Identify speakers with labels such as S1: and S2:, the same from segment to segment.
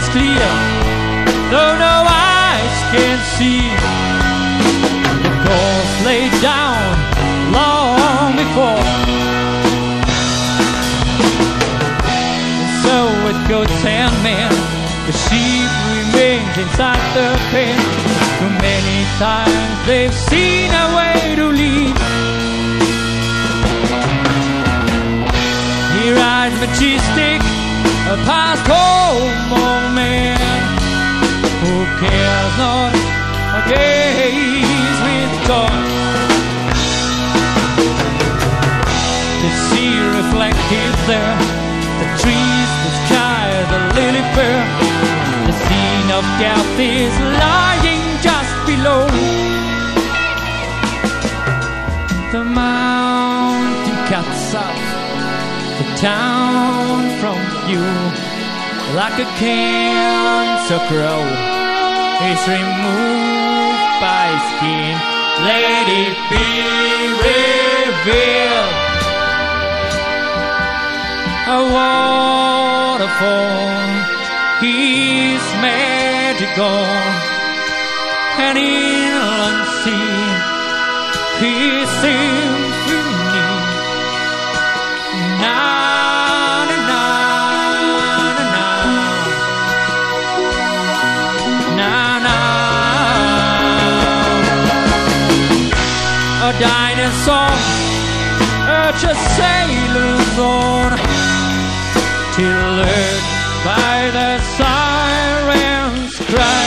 S1: is clear, though no eyes can see. The course laid down long before. So it goes Sandman, the sheep remains inside the pen. Too many times they've seen a way to leave. He rides majestic past home, oh man, who cares not a gaze with God. The sea reflected there, the trees, the sky, the lily fair. The scene of death is lying just below. The mountain cuts off the town from view, like a cancer crow is removed by skin. Let it be revealed. A waterfall is magical, an inland sea is symphony. Na na na na na na. A dinosaur just sailors on till led by the siren's cry.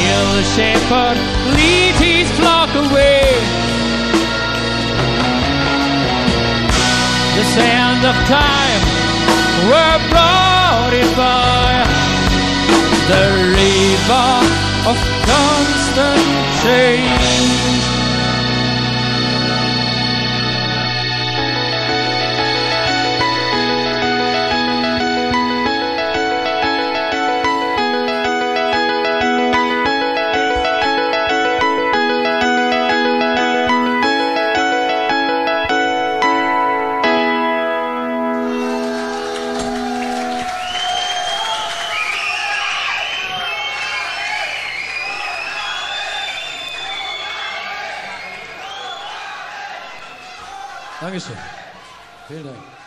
S1: Will the shepherd lead his flock away? The sands of time were brought in by the river of constant change.
S2: Dankeschön. Vielen Dank.